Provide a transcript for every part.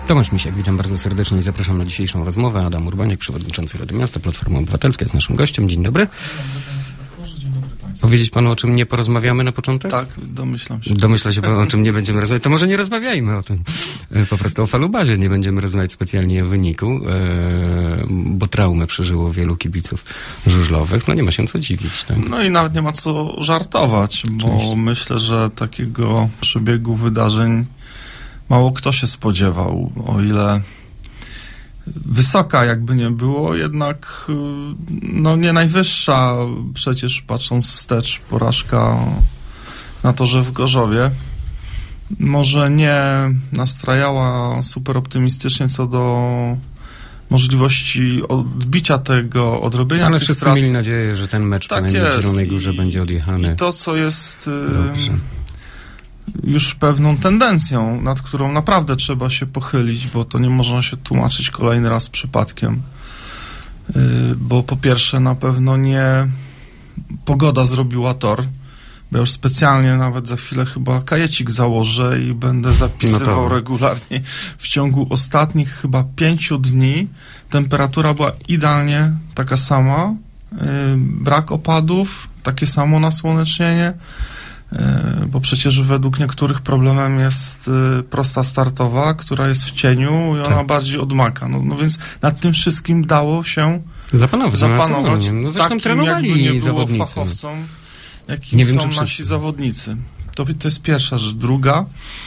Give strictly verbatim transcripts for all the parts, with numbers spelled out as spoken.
Tomasz Misiak, witam bardzo serdecznie i zapraszam na dzisiejszą rozmowę. Adam Urbaniak, przewodniczący Rady Miasta, Platforma Obywatelska jest naszym gościem. Dzień dobry. Powiedzieć panu, o czym nie porozmawiamy na początek? Tak, domyślam się. Domyśla się pan, o czym nie będziemy rozmawiać. To może nie rozmawiajmy o tym. Po prostu o falubazie nie będziemy rozmawiać specjalnie o wyniku, bo traumę przeżyło wielu kibiców żużlowych. No nie ma się co dziwić. Tak? No i nawet nie ma co żartować, bo Oczywiście. myślę, że takiego przebiegu wydarzeń mało kto się spodziewał, o ile wysoka jakby nie było, jednak no nie najwyższa, przecież patrząc wstecz, porażka na torze w Gorzowie może nie nastrajała super optymistycznie co do możliwości odbicia tego, odrobienia Ale tych wszyscy strat. mieli nadzieję, że ten mecz Tak przynajmniej w Zielonej jest. Górze I, będzie odjechany. I to, co jest Dobrze. już pewną tendencją, nad którą naprawdę trzeba się pochylić, bo to nie można się tłumaczyć kolejny raz przypadkiem. Yy, bo po pierwsze na pewno nie pogoda zrobiła tor, bo ja już specjalnie nawet za chwilę chyba kajecik założę i będę zapisywał no regularnie. W ciągu ostatnich chyba pięciu dni temperatura była idealnie taka sama, yy, brak opadów, takie samo nasłonecznienie, bo przecież według niektórych problemem jest prosta startowa, która jest w cieniu i ona tak. bardziej odmaka. No, no więc nad tym wszystkim dało się zapanować. zapanować No zresztą takim, trenowali jakby nie było zawodnicy. fachowcom, jakim nie wiem, są czy nasi wszyscy. zawodnicy. To, to jest pierwsza rzecz. Druga,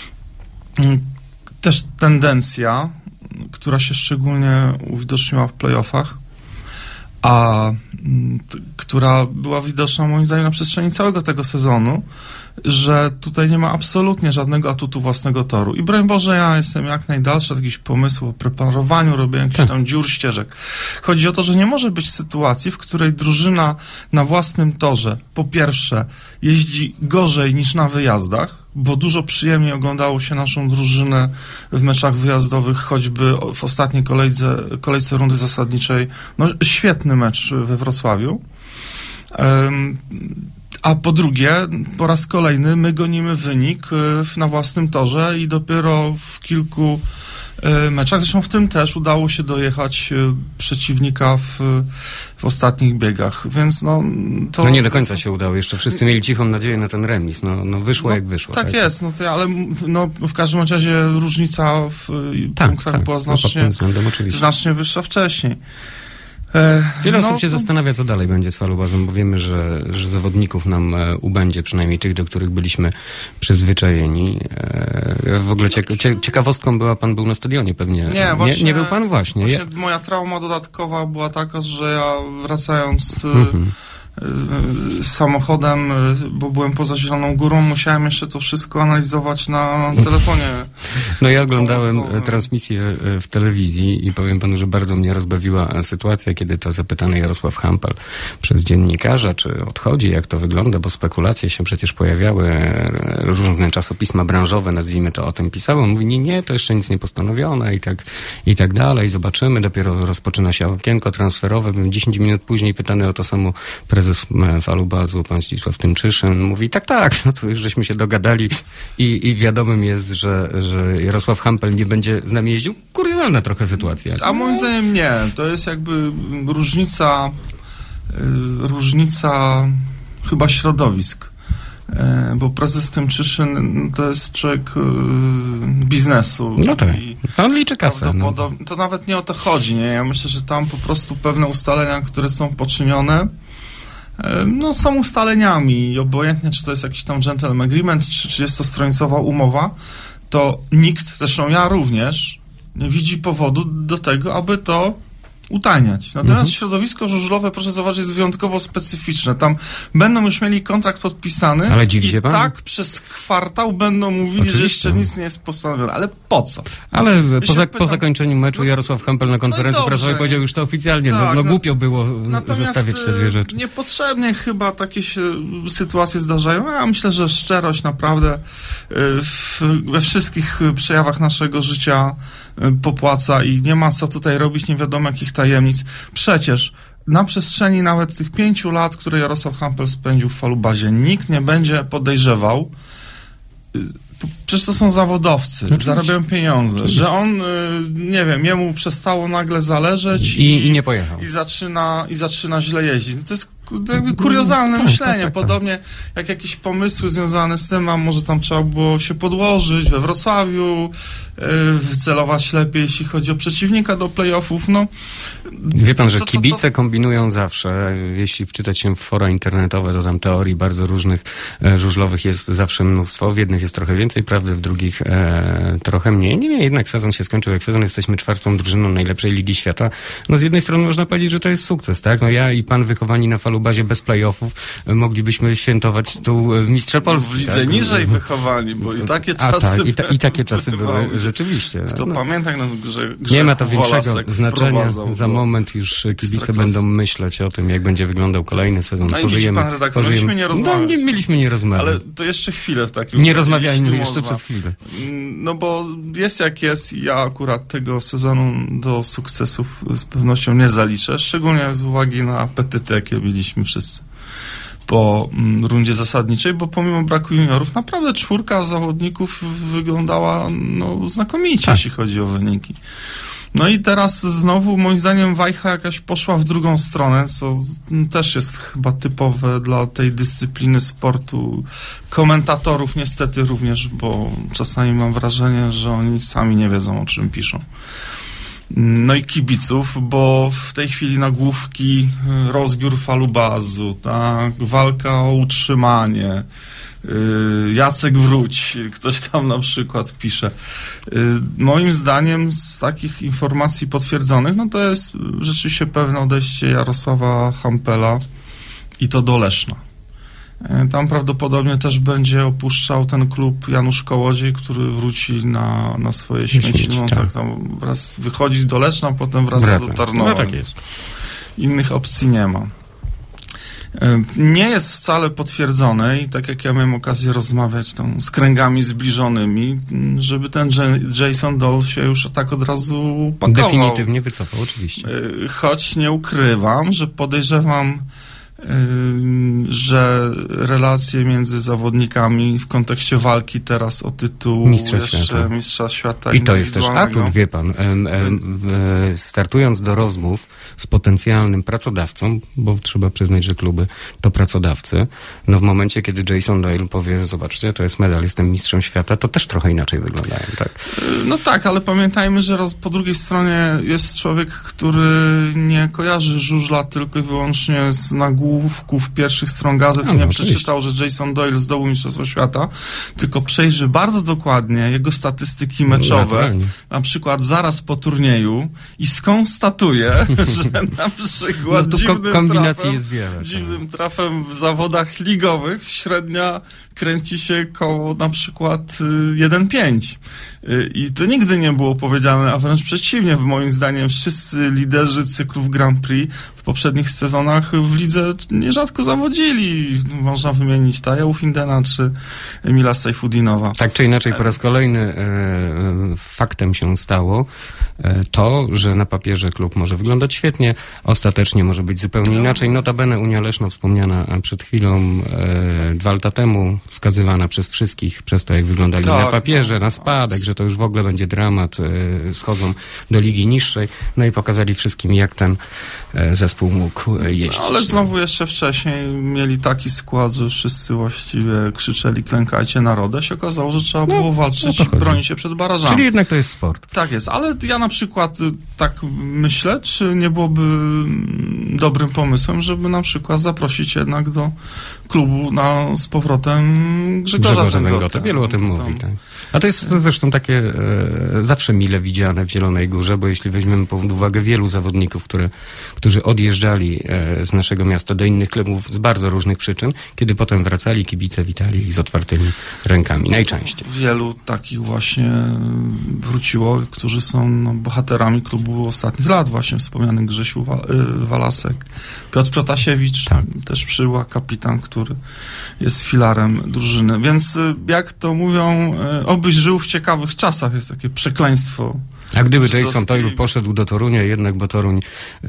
też tendencja, która się szczególnie uwidoczniła w playoffach, a t, która była widoczna moim zdaniem na przestrzeni całego tego sezonu, że tutaj nie ma absolutnie żadnego atutu własnego toru. I broń Boże, ja jestem jak najdalszy od jakichś pomysłów o preparowaniu, robieniu jakichś tam dziur, ścieżek. Chodzi o to, że nie może być sytuacji, w której drużyna na własnym torze, po pierwsze, jeździ gorzej niż na wyjazdach, bo dużo przyjemniej oglądało się naszą drużynę w meczach wyjazdowych, choćby w ostatniej kolejce, kolejce rundy zasadniczej. No, świetny mecz we Wrocławiu. Um, A po drugie, po raz kolejny my gonimy wynik na własnym torze i dopiero w kilku meczach, zresztą w tym też udało się dojechać przeciwnika w, w ostatnich biegach, więc no... To, no nie do to końca jest... się udało, jeszcze wszyscy mieli cichą nadzieję na ten remis, no, no wyszło no, jak wyszło. Tak, tak jest, no to, ale no, w każdym razie różnica w tak, punktach tak, była no, znacznie, znacznie wyższa wcześniej. Wiele no, osób się to... zastanawia, co dalej będzie z falubazem, bo wiemy, że, że zawodników nam e, ubędzie, przynajmniej tych, do których byliśmy przyzwyczajeni. E, w ogóle ciek cie ciekawostką była, pan był na stadionie pewnie. Nie, właśnie, nie, nie był pan właśnie. właśnie ja... Moja trauma dodatkowa była taka, że ja wracając Mhm. z samochodem, bo byłem poza Zieloną Górą, musiałem jeszcze to wszystko analizować na telefonie. No ja oglądałem transmisję w telewizji i powiem panu, że bardzo mnie rozbawiła sytuacja, kiedy to zapytany Jarosław Hampel przez dziennikarza, czy odchodzi, jak to wygląda, bo spekulacje się przecież pojawiały, różne czasopisma branżowe, nazwijmy to, o tym pisały. On mówi, nie, nie, to jeszcze nic nie postanowione i tak, i tak dalej, zobaczymy, dopiero rozpoczyna się okienko transferowe. Byłem dziesięć minut później pytany o to samo prezes falubazu, pan Zdzisław Tymczyszyn, mówi, tak, tak, no to już żeśmy się dogadali i, i wiadomym jest, że, że Jarosław Hampel nie będzie z nami jeździł. Kuriozalna trochę sytuacja. A moim zdaniem nie. To jest jakby różnica yy, różnica chyba środowisk. Yy, bo prezes Tymczyszyn to jest człowiek yy, biznesu. No tak. I on liczy kasę. No. To nawet nie o to chodzi, nie? Ja myślę, że tam po prostu pewne ustalenia, które są poczynione, no są ustaleniami i obojętnie, czy to jest jakiś tam gentleman agreement, czy trzydziestostronicowa umowa, to nikt, zresztą ja również, nie widzi powodu do tego, aby to utajniać. Natomiast mhm. środowisko żużlowe, proszę zauważyć, jest wyjątkowo specyficzne. Tam będą już mieli kontrakt podpisany. Ale dziwi się i pan? tak przez kwartał będą mówili, Oczywiście. że jeszcze nic nie jest postanowione. Ale po co? Ale ja po, za, pytam, po zakończeniu meczu Jarosław Hampel na konferencji no prasowej powiedział już to oficjalnie. Tak, no, no, no głupio było zestawiać te dwie rzeczy. Niepotrzebnie chyba takie się sytuacje zdarzają. Ja myślę, że szczerość naprawdę w, we wszystkich przejawach naszego życia popłaca i nie ma co tutaj robić nie wiadomo jakich tajemnic. Przecież na przestrzeni nawet tych pięciu lat, które Jarosław Hampel spędził w falubazie, nikt nie będzie podejrzewał Przecież to są zawodowcy, Oczywiście. zarabiają pieniądze, Oczywiście. że on, nie wiem, jemu przestało nagle zależeć I, i nie pojechał. I zaczyna, i zaczyna źle jeździć. No to jest jakby kuriozalne tak, myślenie. tak, tak, tak. Podobnie jak jakieś pomysły związane z tym, a może tam trzeba było się podłożyć we Wrocławiu, yy, wycelować lepiej, jeśli chodzi o przeciwnika do playoffów. No, Wie pan, że to, to, kibice to... kombinują zawsze. Jeśli wczytać się w fora internetowe, to tam teorii bardzo różnych, e, żużlowych jest zawsze mnóstwo. W jednych jest trochę więcej prawdy, w drugich e, trochę mniej. Nie wiem, jednak sezon się skończył jak sezon. Jesteśmy czwartą drużyną najlepszej Ligi Świata. No z jednej strony można powiedzieć, że to jest sukces, tak? No ja i pan wychowani na Falubazie bez playoffów e, moglibyśmy świętować tu e, mistrza Polski. W lidze tak? niżej wychowani, bo i takie A, czasy tak, i, ta, i takie czasy były, były. rzeczywiście. Kto no. pamięta, jak nas grze, grze Nie ma to większego Wolasek znaczenia. Za do... moment już kibice Ekstraklasy. będą myśleć o tym, jak będzie wyglądał kolejny sezon. No i Pożyjemy, widzi pan redaktor, pożyjemy. mieliśmy nie rozmawiać. No, nie, mieliśmy nie rozmawiać. Ale to jeszcze chwilę w takim Nie rozmawiajmy jeśli jeszcze można. przez chwilę. No bo jest jak jest i ja akurat tego sezonu do sukcesów z pewnością nie zaliczę, szczególnie z uwagi na apetyty, jakie mieliśmy wszyscy po mm, rundzie zasadniczej, bo pomimo braku juniorów naprawdę czwórka zawodników wyglądała no, znakomicie, tak. jeśli chodzi o wyniki. No i teraz znowu moim zdaniem wajcha jakaś poszła w drugą stronę, co też jest chyba typowe dla tej dyscypliny sportu. Komentatorów niestety również, bo czasami mam wrażenie, że oni sami nie wiedzą, o czym piszą. No i kibiców, bo w tej chwili nagłówki rozbiór falubazu, tak, walka o utrzymanie, Jacek wróć, ktoś tam na przykład pisze. Moim zdaniem z takich informacji potwierdzonych, no to jest rzeczywiście pewne odejście Jarosława Hampela i to do Leszna. Tam prawdopodobnie też będzie opuszczał ten klub Janusz Kołodziej, który wróci na, na swoje śmieci. No, tak. Tak, tam raz wychodzi do Leszna, potem wraca, wraca. do Tarnowa. No tak jest. Innych opcji nie ma. Nie jest wcale potwierdzone i tak jak ja miałem okazję rozmawiać tam z kręgami zbliżonymi, żeby ten Jason Doll się już tak od razu pakował. Definitywnie wycofał, oczywiście. Choć nie ukrywam, że podejrzewam, że relacje między zawodnikami w kontekście walki teraz o tytuł Mistrza jeszcze świata. Mistrza świata I to jest też atut, wie pan. Em, em, w, startując do rozmów z potencjalnym pracodawcą, bo trzeba przyznać, że kluby to pracodawcy, no w momencie, kiedy Jason Doyle powie, zobaczcie, to jest medal, jestem mistrzem świata, to też trochę inaczej wyglądają, tak? No tak, ale pamiętajmy, że roz, po drugiej stronie jest człowiek, który nie kojarzy żużla tylko i wyłącznie z nagłówków pierwszych stron gazet, no, nie no, przeczytał, że Jason Doyle zdobył Mistrzostwo Świata, tylko przejrzy bardzo dokładnie jego statystyki meczowe, no, na przykład zaraz po turnieju i skonstatuje, że na przykład no, dziwnym, kombinacji trafem, jest wiele, dziwnym trafem w zawodach ligowych średnia kręci się koło na przykład jeden pięć. I to nigdy nie było powiedziane, a wręcz przeciwnie, moim zdaniem wszyscy liderzy cyklów Grand Prix w poprzednich sezonach w lidze nierzadko zawodzili. Można wymienić Taja Ufindena czy Emila Sajfudinowa. Tak czy inaczej, po raz kolejny e, faktem się stało e, to, że na papierze klub może wyglądać świetnie, ostatecznie może być zupełnie inaczej. Notabene Unia Leszno, wspomniana przed chwilą, e, dwa lata temu, wskazywana przez wszystkich, przez to, jak wyglądali tak, na papierze, na spadek, że to już w ogóle będzie dramat, e, schodzą do ligi niższej, no i pokazali wszystkim, jak ten e, zespół mógł jeździć. No, ale znowu jeszcze wcześniej mieli taki skład, że wszyscy właściwie krzyczeli, klękajcie narodę, się okazało, że trzeba było no, walczyć i bronić się przed barażami. Czyli jednak to jest sport. Tak jest, ale ja na przykład tak myślę, czy nie byłoby dobrym pomysłem, żeby na przykład zaprosić jednak do klubu na, z powrotem Grzegorza Zęgotę. Wielu o tym mówi, tak. A to jest zresztą takie e, zawsze mile widziane w Zielonej Górze, bo jeśli weźmiemy pod uwagę wielu zawodników, które, którzy odjeżdżali e, z naszego miasta do innych klubów z bardzo różnych przyczyn, kiedy potem wracali, kibice witali ich z otwartymi rękami, najczęściej. Wielu takich właśnie wróciło, którzy są no, bohaterami klubu ostatnich lat, właśnie wspomniany Grzesiu Wa- Walasek, Piotr Protasiewicz, tak. Też przybyła kapitan, który jest filarem drużyny. Więc jak to mówią, obyś żył w ciekawych czasach, jest takie przekleństwo. A gdyby Jason Toyle poszedł do Torunia jednak, bo Toruń e,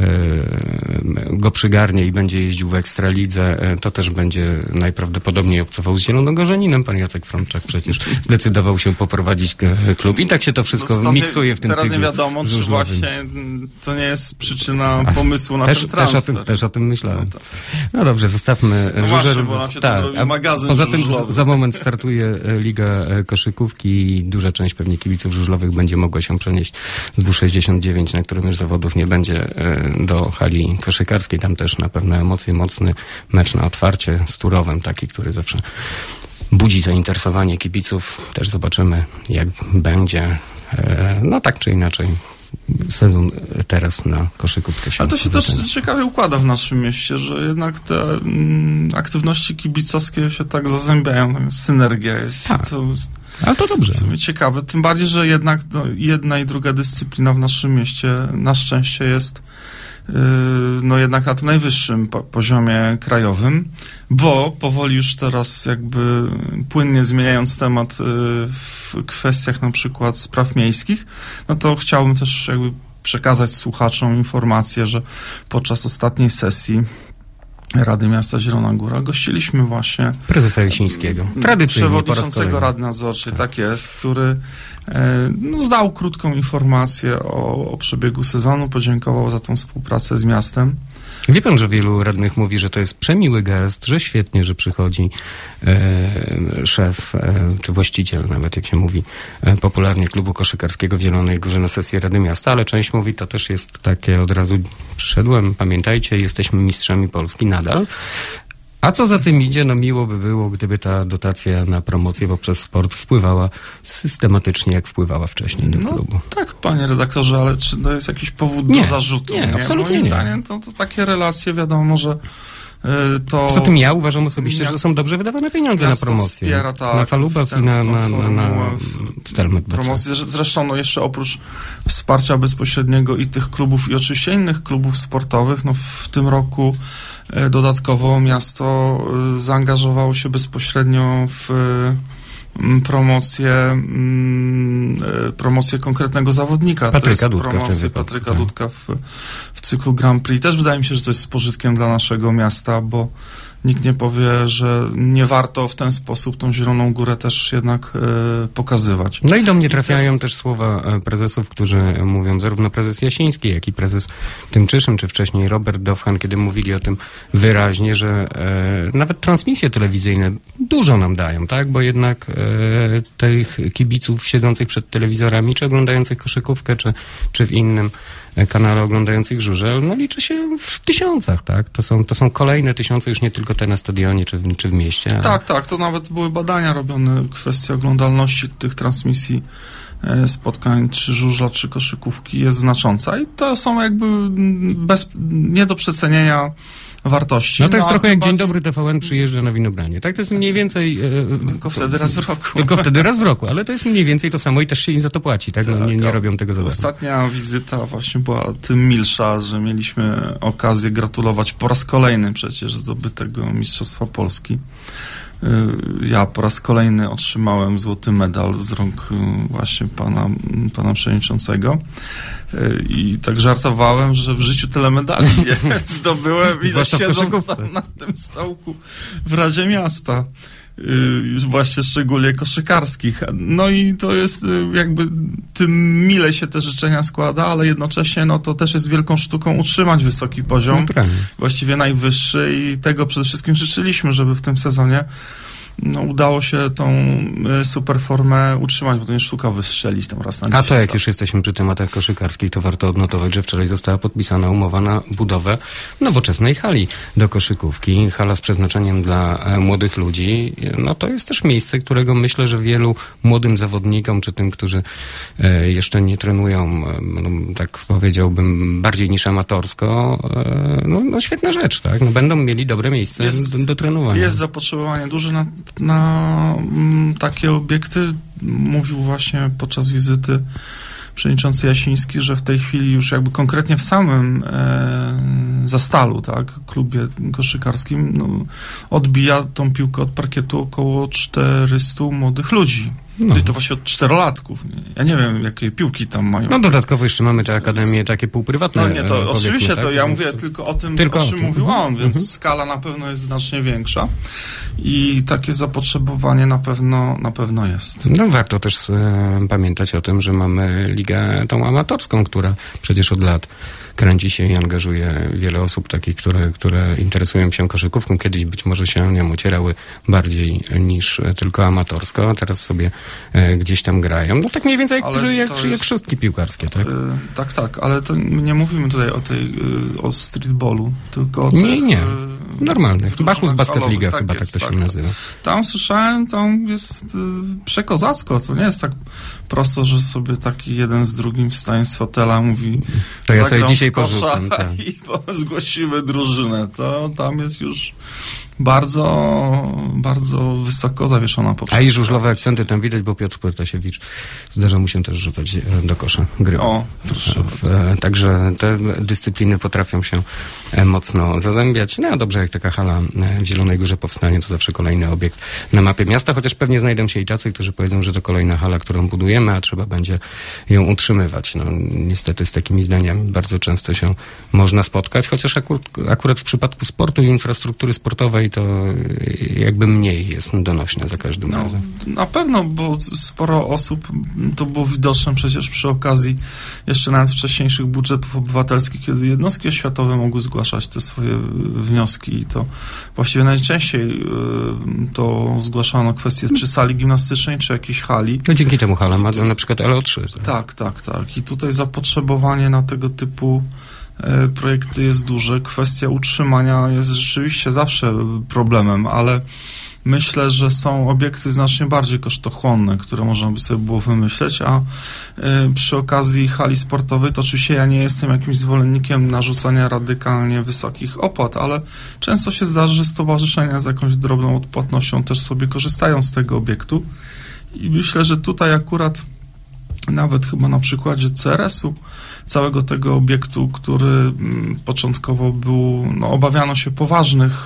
go przygarnie i będzie jeździł w Ekstralidze, e, to też będzie najprawdopodobniej obcował z Zielonogorzaninem. Pan Jacek Frączak przecież zdecydował się poprowadzić klub. I tak się to wszystko no miksuje w tym Teraz tyglu nie wiadomo, czy właśnie to nie jest przyczyna pomysłu na też, ten transfer. Też o tym, też o tym myślałem. No, no dobrze, zostawmy no żużel. Właśnie, bo nam się tak, to magazyn poza tym żużlowy. Za moment startuje Liga Koszykówki i duża część pewnie kibiców żużlowych będzie mogła się przenieść z W sześćdziesiąt dziewięć, na którym już zawodów nie będzie, do hali koszykarskiej. Tam też na pewno emocje, mocny mecz na otwarcie z Turowem, taki, który zawsze budzi zainteresowanie kibiców. Też zobaczymy, jak będzie. No tak czy inaczej sezon teraz na koszykówkę się A to się zaczyna. Też ciekawie układa w naszym mieście, że jednak te mm, aktywności kibicowskie się tak zazębiają, synergia jest. Tak. To jest ale to dobrze. W sumie ciekawe, tym bardziej, że jednak no, jedna i druga dyscyplina w naszym mieście na szczęście jest yy, no jednak na tym najwyższym po- poziomie krajowym, bo powoli już teraz jakby płynnie zmieniając temat yy, w kwestiach na przykład spraw miejskich, no to chciałbym też jakby przekazać słuchaczom informację, że podczas ostatniej sesji Rady Miasta Zielona Góra gościliśmy właśnie prezesa Jasińskiego, tradycyjnie przewodniczącego Rady Nadzorczej, tak, tak jest, który e, no, zdał krótką informację o, o przebiegu sezonu, podziękował za tą współpracę z miastem. Wie pan, że wielu radnych mówi, że to jest przemiły gest, że świetnie, że przychodzi e, szef, e, czy właściciel, nawet jak się mówi e, popularnie, klubu koszykarskiego w Zielonej Górze na sesję Rady Miasta, ale część mówi, to też jest takie od razu, przyszedłem, pamiętajcie, jesteśmy mistrzami Polski nadal. A co za tym idzie, no miło by było, gdyby ta dotacja na promocję poprzez sport wpływała systematycznie, jak wpływała wcześniej do no, klubu. Tak, panie redaktorze, ale czy to jest jakiś powód nie, do zarzutu? Nie, nie? absolutnie Moim nie. zdaniem to, to takie relacje, wiadomo, że to... Poza tym ja uważam osobiście, że to są dobrze wydawane pieniądze na promocję. Wspiera, tak, na Falubas i na, na, na, na Stelmet. Promocję. Zresztą no jeszcze oprócz wsparcia bezpośredniego i tych klubów, i oczywiście innych klubów sportowych, no w tym roku dodatkowo miasto zaangażowało się bezpośrednio w promocję, promocję konkretnego zawodnika. Patryka to jest Dudka. Promocję Patryka tak. Dudka w, w cyklu Grand Prix. Też wydaje mi się, że to jest z pożytkiem dla naszego miasta, bo nikt nie powie, że nie warto w ten sposób tą Zieloną Górę też jednak e, pokazywać. No i do mnie trafiają też słowa prezesów, którzy mówią, zarówno prezes Jasiński, jak i prezes Tymczyszyn, czy wcześniej Robert Dowhan, kiedy mówili o tym wyraźnie, że e, nawet transmisje telewizyjne dużo nam dają, tak? Bo jednak e, tych kibiców siedzących przed telewizorami, czy oglądających koszykówkę, czy, czy w innym kanale oglądających żużel, no liczy się w tysiącach, tak? To są, to są kolejne tysiące, już nie tylko te na stadionie, czy w, czy w mieście. Ale... Tak, tak, to nawet były badania robione, kwestia oglądalności tych transmisji spotkań, czy żużla, czy koszykówki jest znacząca i to są jakby bez, nie do przecenienia wartości. No to jest no, trochę jak bardziej... Dzień Dobry T V N przyjeżdża na winobranie. Tak, to jest mniej więcej... E, tylko wtedy raz w roku. Tylko wtedy raz w roku, ale to jest mniej więcej to samo i też się im za to płaci, tak? No, tak nie, nie robią tego za darmo. Ostatnia wizyta właśnie była tym milsza, że mieliśmy okazję gratulować po raz kolejny przecież zdobytego Mistrzostwa Polski. Ja po raz kolejny otrzymałem złoty medal z rąk właśnie pana, pana przewodniczącego i tak żartowałem, że w życiu tyle medali nie zdobyłem i siedząc tam na tym stołku w Radzie Miasta. Już właśnie szczególnie koszykarskich. No i to jest jakby tym mile się te życzenia składa, ale jednocześnie no to też jest wielką sztuką utrzymać wysoki poziom, no, właściwie najwyższy i tego przede wszystkim życzyliśmy, żeby w tym sezonie no, udało się tą super formę utrzymać, bo to nie sztuka wystrzelić tam raz na dziesięć. A to jak już jesteśmy przy tematach koszykarskich, to warto odnotować, że wczoraj została podpisana umowa na budowę nowoczesnej hali do koszykówki. Hala z przeznaczeniem dla młodych ludzi. No to jest też miejsce, którego myślę, że wielu młodym zawodnikom, czy tym, którzy jeszcze nie trenują, no, tak powiedziałbym, bardziej niż amatorsko, no, no świetna rzecz, tak? No, będą mieli dobre miejsce jest, do, do trenowania. Jest zapotrzebowanie duże na na m, takie obiekty. Mówił właśnie podczas wizyty przewodniczący Jasiński, że w tej chwili już jakby konkretnie w samym e, Zastalu, tak, klubie koszykarskim, no, odbija tą piłkę od parkietu około czterystu młodych ludzi. No. I to właśnie od czterolatków. Nie? Ja nie wiem, jakie piłki tam mają. No dodatkowo jeszcze mamy te akademie takie półprywatne. No nie, to oczywiście, tak? to ja mówię tylko o tym, tylko o czym o tym. mówił on, więc mhm. skala na pewno jest znacznie większa i takie zapotrzebowanie na pewno, na pewno jest. No warto też e, pamiętać o tym, że mamy ligę tą amatorską, która przecież od lat kręci się i angażuje wiele osób takich, które, które interesują się koszykówką. Kiedyś być może się nią ocierały bardziej niż tylko amatorsko, a teraz sobie e, gdzieś tam grają. No tak mniej więcej jak, jak, jak jest, szóstki piłkarskie, tak? Yy, tak, tak, ale to nie mówimy tutaj o tej, yy, o streetballu, tylko o tych... Nie, nie. Normalny. Bachus Basket Liga tak chyba jest, tak to się tak, nazywa. Tam słyszałem, tam jest y, przekozacko. To nie jest tak prosto, że sobie taki jeden z drugim wstaje z fotela, mówi to ja sobie dzisiaj porzucam. Tak. I zgłosimy drużynę. To tam jest już bardzo, bardzo wysoko zawieszona poprzeczka. A i żużlowe akcenty tam widać, bo Piotr Protasiewicz zdarza mu się też rzucać do kosza gry. O, proszę. W, także te dyscypliny potrafią się mocno zazębiać. No dobrze, jak taka hala w Zielonej Górze powstanie, to zawsze kolejny obiekt na mapie miasta, chociaż pewnie znajdą się i tacy, którzy powiedzą, że to kolejna hala, którą budujemy, a trzeba będzie ją utrzymywać. No niestety z takimi zdaniami bardzo często się można spotkać, chociaż akurat, akurat w przypadku sportu i infrastruktury sportowej to jakby mniej jest donośne za każdym no, razem. Na pewno, bo sporo osób, to było widoczne przecież przy okazji jeszcze nawet wcześniejszych budżetów obywatelskich, kiedy jednostki oświatowe mogły zgłaszać te swoje wnioski i to właściwie najczęściej y, to zgłaszano kwestie czy sali gimnastycznej, czy jakiejś hali. No dzięki temu hala ma na przykład L O trzy. Tak? tak, tak, tak. I tutaj zapotrzebowanie na tego typu projekty jest duże. Kwestia utrzymania jest rzeczywiście zawsze problemem, ale myślę, że są obiekty znacznie bardziej kosztochłonne, które można by sobie było wymyśleć, a y, przy okazji hali sportowej, to oczywiście ja nie jestem jakimś zwolennikiem narzucania radykalnie wysokich opłat, ale często się zdarza, że stowarzyszenia z jakąś drobną odpłatnością też sobie korzystają z tego obiektu i myślę, że tutaj akurat nawet chyba na przykładzie C R S-u, całego tego obiektu, który m, początkowo był, no, obawiano się poważnych y,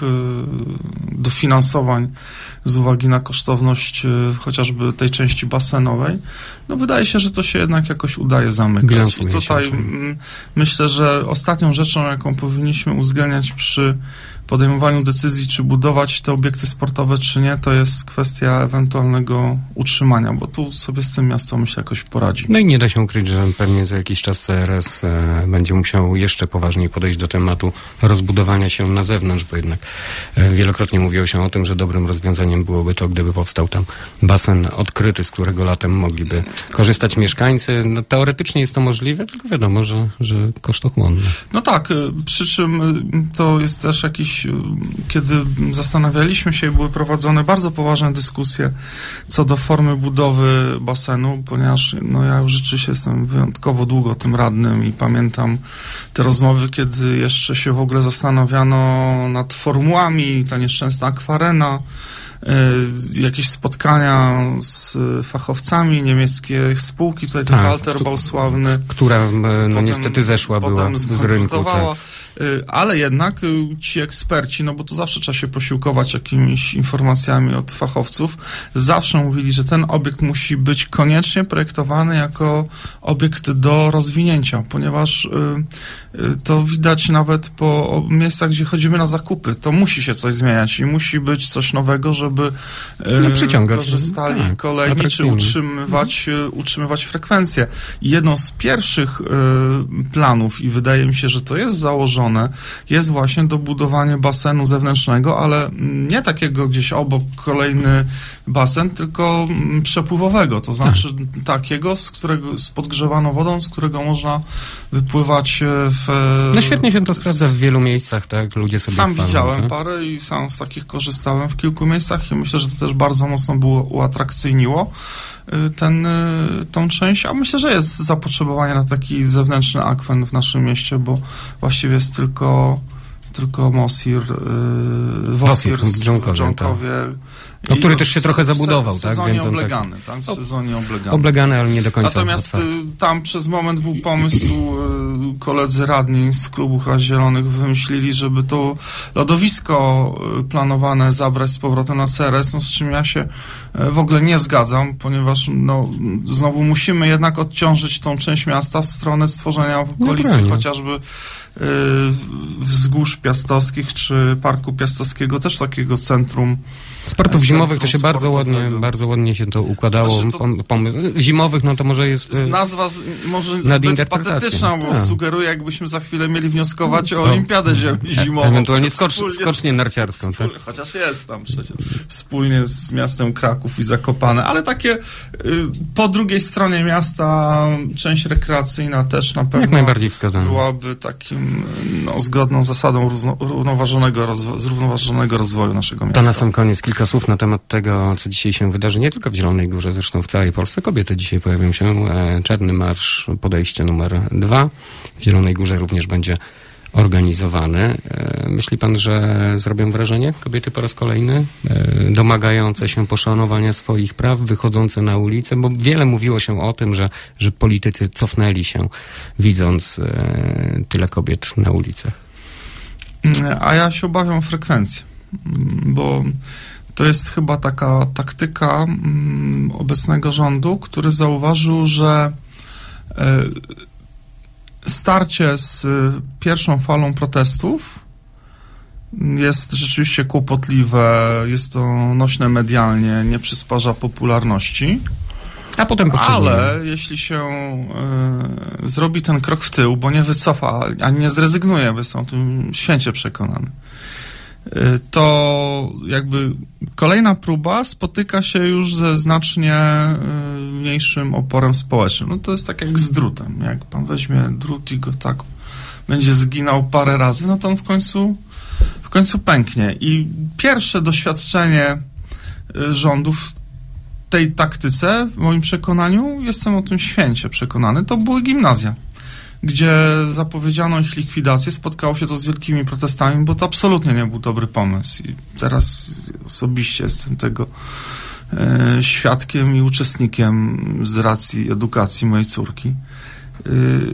dofinansowań z uwagi na kosztowność y, chociażby tej części basenowej, no wydaje się, że to się jednak jakoś udaje zamykać. Bilansuje I tutaj m, myślę, że ostatnią rzeczą, jaką powinniśmy uwzględniać przy podejmowaniu decyzji, czy budować te obiekty sportowe, czy nie, to jest kwestia ewentualnego utrzymania, bo tu sobie z tym miasto, myślę, jakoś poradzi. No i nie da się ukryć, że pewnie za jakiś czas C R S e, będzie musiał jeszcze poważniej podejść do tematu rozbudowania się na zewnątrz, bo jednak e, wielokrotnie mówiło się o tym, że dobrym rozwiązaniem byłoby to, gdyby powstał tam basen odkryty, z którego latem mogliby korzystać mieszkańcy. No, teoretycznie jest to możliwe, tylko wiadomo, że, że kosztochłonne. No tak, przy czym to jest też jakiś kiedy zastanawialiśmy się i były prowadzone bardzo poważne dyskusje co do formy budowy basenu, ponieważ no ja już rzeczywiście jestem wyjątkowo długo tym radnym i pamiętam te rozmowy, kiedy jeszcze się w ogóle zastanawiano nad formułami, ta nieszczęsna akwarena, y, jakieś spotkania z fachowcami, niemieckie spółki, tutaj ten Walter Bałsławny, która no potem, niestety zeszła była z rynku. Tak. Ale jednak ci eksperci, no bo tu zawsze trzeba się posiłkować jakimiś informacjami od fachowców, zawsze mówili, że ten obiekt musi być koniecznie projektowany jako obiekt do rozwinięcia, ponieważ y, y, to widać nawet po miejscach, gdzie chodzimy na zakupy. To musi się coś zmieniać i musi być coś nowego, żeby y, no, przyciągać korzystali tak, kolejni, czy utrzymywać, mhm. utrzymywać frekwencję. I jedną z pierwszych y, planów, i wydaje mi się, że to jest założone, jest właśnie dobudowanie basenu zewnętrznego, ale nie takiego gdzieś obok kolejny basen, tylko przepływowego, to znaczy tak. takiego, z którego, z podgrzewaną wodą, z którego można wypływać w... No świetnie się to sprawdza w wielu miejscach, tak? Ludzie sobie Sam chwalą, widziałem tak? parę i sam z takich korzystałem w kilku miejscach i myślę, że to też bardzo mocno było uatrakcyjniło ten, tą część, a myślę, że jest zapotrzebowanie na taki zewnętrzny akwen w naszym mieście, bo właściwie jest tylko tylko Mosir, yy, Wosir z Dżonkowie. No, który też się trochę zabudował, w tak? Sezonie Więc on oblegany, tak... tak? W sezonie oblegany. Oblegany, ale nie do końca Natomiast otwarty. tam przez moment był pomysł koledzy radni z klubu chyba Zielonych wymyślili, żeby to lodowisko planowane zabrać z powrotem na C R S, no z czym ja się w ogóle nie zgadzam, ponieważ no, znowu musimy jednak odciążyć tą część miasta w stronę stworzenia w okolicy no chociażby wzgórz piastowskich czy Parku Piastowskiego, też takiego centrum sportów zimowych to się bardzo ładnie, bardzo ładnie się to układało. Znaczy to, pomysł. Zimowych, no to może jest nazwa z, może zbyt patetyczna, bo A. sugeruje, jakbyśmy za chwilę mieli wnioskować o to, Olimpiadę Zimową. Ewentualnie skocz, skocznie narciarską. Wspólnie, tak? Chociaż jest tam przecież. Wspólnie z miastem Kraków i Zakopane. Ale takie y, po drugiej stronie miasta część rekreacyjna też na pewno jak najbardziej wskazana. Byłaby takim no, zgodną zasadą równoważonego rozwo- zrównoważonego rozwoju naszego miasta. To na sam koniec kilka słów na temat tego, co dzisiaj się wydarzy, nie tylko w Zielonej Górze, zresztą w całej Polsce. Kobiety dzisiaj pojawią się. Czarny Marsz, podejście numer dwa. W Zielonej Górze również będzie organizowany. Myśli pan, że zrobią wrażenie kobiety po raz kolejny? Domagające się poszanowania swoich praw, wychodzące na ulicę? Bo wiele mówiło się o tym, że, że politycy cofnęli się, widząc tyle kobiet na ulicach. A ja się obawiam frekwencji, bo to jest chyba taka taktyka mm, obecnego rządu, który zauważył, że y, starcie z y, pierwszą falą protestów jest rzeczywiście kłopotliwe, jest to nośne medialnie, nie przysparza popularności. A potem Ale jeśli się y, zrobi ten krok w tył, bo nie wycofa, ani nie zrezygnuje, bo jestem o tym święcie przekonany, to jakby kolejna próba spotyka się już ze znacznie mniejszym oporem społecznym. No to jest tak jak z drutem. Jak pan weźmie drut i go tak będzie zginał parę razy, no to on w końcu w końcu pęknie. I pierwsze doświadczenie rządów w tej taktyce, w moim przekonaniu, jestem o tym święcie przekonany, to były gimnazja, gdzie zapowiedziano ich likwidację, spotkało się to z wielkimi protestami, bo to absolutnie nie był dobry pomysł. I teraz osobiście jestem tego e, świadkiem i uczestnikiem z racji edukacji mojej córki. E,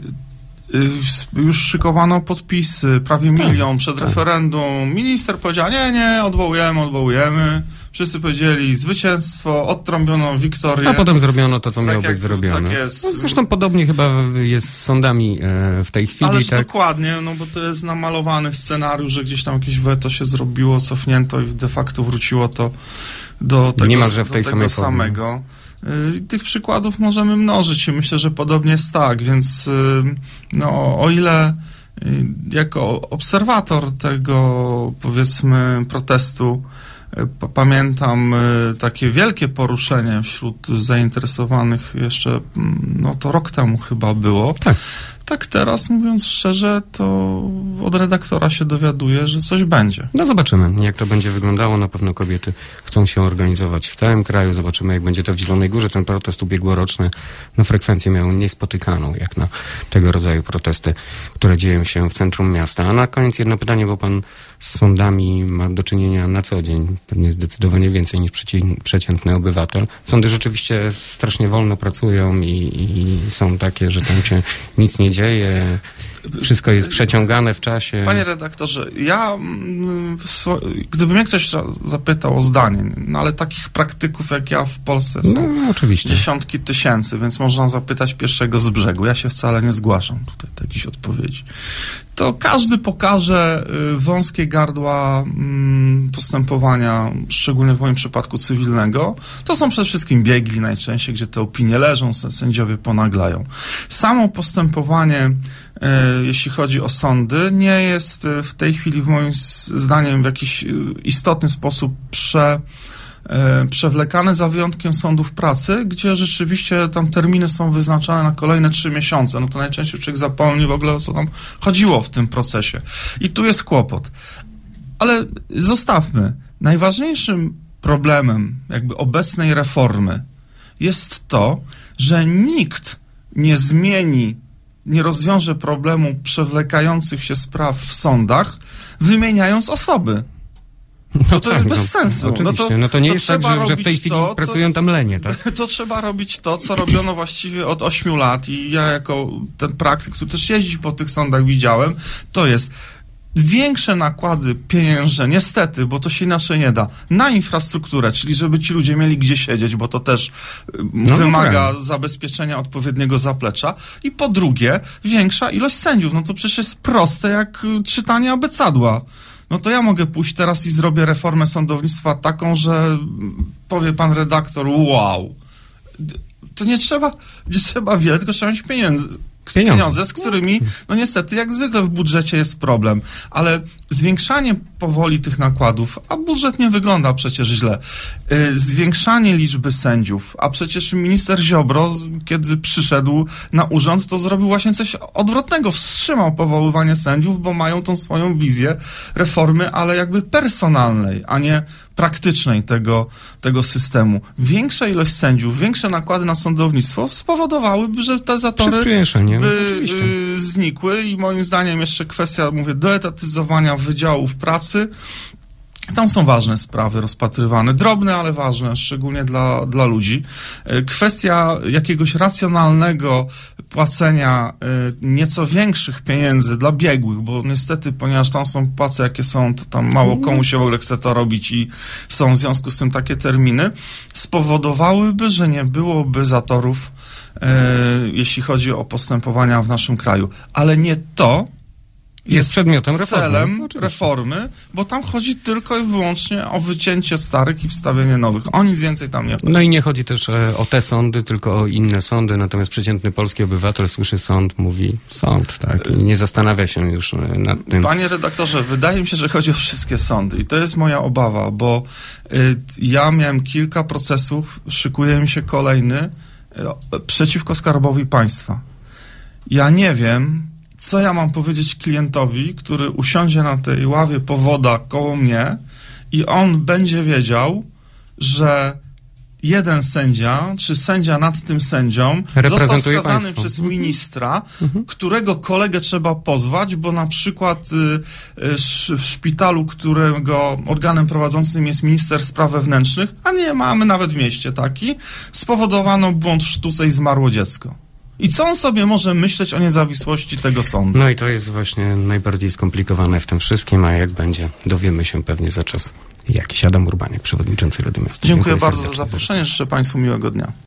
e, już szykowano podpisy, prawie milion przed tak. referendum. Minister powiedział, nie, nie, odwołujemy, odwołujemy. Wszyscy powiedzieli zwycięstwo, odtrąbiono wiktorię. A potem zrobiono to, co tak miało jak, być zrobione. Tak jest. No, zresztą podobnie chyba jest z sądami w tej chwili. Ależ tak? dokładnie, no bo to jest namalowany scenariusz, że gdzieś tam jakieś weto się zrobiło, cofnięto i de facto wróciło to do tego, Niemalże w tej do tego samej samego. I tych przykładów możemy mnożyć i myślę, że podobnie jest tak, więc no o ile jako obserwator tego, powiedzmy, protestu pamiętam takie wielkie poruszenie wśród zainteresowanych jeszcze, no to rok temu chyba było. Tak. Tak teraz, mówiąc szczerze, to od redaktora się dowiaduję, że coś będzie. No zobaczymy, jak to będzie wyglądało. Na pewno kobiety chcą się organizować w całym kraju. Zobaczymy, jak będzie to w Zielonej Górze. Ten protest ubiegłoroczny, no frekwencję miał niespotykaną, jak na tego rodzaju protesty, które dzieją się w centrum miasta. A na koniec jedno pytanie, bo pan z sądami ma do czynienia na co dzień, pewnie zdecydowanie więcej niż przeci- przeciętny obywatel. Sądy rzeczywiście strasznie wolno pracują i, i są takie, że tam się nic nie dzieje, wszystko jest przeciągane w czasie. Panie redaktorze, ja gdyby mnie ktoś zapytał o zdanie, no ale takich praktyków jak ja w Polsce są no, oczywiście. dziesiątki tysięcy, więc można zapytać pierwszego z brzegu. Ja się wcale nie zgłaszam tutaj do jakichś odpowiedzi. To każdy pokaże wąskie gardła postępowania, szczególnie w moim przypadku cywilnego. To są przede wszystkim biegli najczęściej, gdzie te opinie leżą, sędziowie ponaglają. Samo postępowanie, jeśli chodzi o sądy, nie jest w tej chwili moim zdaniem w jakiś istotny sposób prze przewlekane, za wyjątkiem sądów pracy, gdzie rzeczywiście tam terminy są wyznaczane na kolejne trzy miesiące. No to najczęściej człowiek zapomni w ogóle, o co tam chodziło w tym procesie. I tu jest kłopot. Ale zostawmy. Najważniejszym problemem jakby obecnej reformy jest to, że nikt nie zmieni, nie rozwiąże problemu przewlekających się spraw w sądach, wymieniając osoby. No to jest bez sensu. Oczywiście. No to, no to nie to jest tak, że, że w tej chwili to, pracują tam lenie, tak? To trzeba robić to, co robiono właściwie od ośmiu lat i ja jako ten praktyk, który też jeździ po tych sądach widziałem, to jest większe nakłady pieniężne, niestety, bo to się inaczej nie da, na infrastrukturę, czyli żeby ci ludzie mieli gdzie siedzieć, bo to też no, wymaga no zabezpieczenia odpowiedniego zaplecza. I po drugie, większa ilość sędziów. No to przecież jest proste jak czytanie abecadła. No to ja mogę pójść teraz i zrobię reformę sądownictwa taką, że powie pan redaktor, wow. To nie trzeba, nie trzeba wiele, tylko trzeba mieć pieniędzy. Pieniądze. pieniądze, z którymi, no niestety, jak zwykle w budżecie jest problem, ale zwiększanie powoli tych nakładów, a budżet nie wygląda przecież źle, yy, zwiększanie liczby sędziów, a przecież minister Ziobro, kiedy przyszedł na urząd, to zrobił właśnie coś odwrotnego, wstrzymał powoływanie sędziów, bo mają tą swoją wizję reformy, ale jakby personalnej, a nie praktycznej tego, tego systemu. Większa ilość sędziów, większe nakłady na sądownictwo spowodowałyby, że te zatory by y, znikły i moim zdaniem jeszcze kwestia, mówię, doetatyzowania wydziałów pracy. Tam są ważne sprawy rozpatrywane, drobne, ale ważne, szczególnie dla, dla ludzi. Kwestia jakiegoś racjonalnego płacenia nieco większych pieniędzy dla biegłych, bo niestety, ponieważ tam są płace, jakie są, to tam mało komu się w ogóle chce to robić i są w związku z tym takie terminy, spowodowałyby, że nie byłoby zatorów, e, jeśli chodzi o postępowania w naszym kraju. Ale nie to jest, jest przedmiotem reformy. Celem Oczywiście. reformy, bo tam chodzi tylko i wyłącznie o wycięcie starych i wstawienie nowych. O nic więcej tam nie chodzi. No i nie chodzi też e, o te sądy, tylko o inne sądy, natomiast przeciętny polski obywatel słyszy sąd, mówi sąd, tak, i nie zastanawia się już nad tym. Panie redaktorze, wydaje mi się, że chodzi o wszystkie sądy i to jest moja obawa, bo y, ja miałem kilka procesów, szykuje mi się kolejny y, przeciwko Skarbowi Państwa. Ja nie wiem, co ja mam powiedzieć klientowi, który usiądzie na tej ławie powoda koło mnie i on będzie wiedział, że jeden sędzia, czy sędzia nad tym sędzią został skazany państwo. przez ministra, mhm. którego kolegę trzeba pozwać, bo na przykład y, y, w szpitalu, którego organem prowadzącym jest minister spraw wewnętrznych, a nie mamy nawet w mieście taki, spowodowano błąd w sztuce i zmarło dziecko. I co on sobie może myśleć o niezawisłości tego sądu? No i to jest właśnie najbardziej skomplikowane w tym wszystkim, a jak będzie, dowiemy się pewnie za czas jakiś. Adam Urbaniak, przewodniczący Rady Miasta. Dziękuję, Dziękuję bardzo za zaproszenie, życzę Państwu miłego dnia.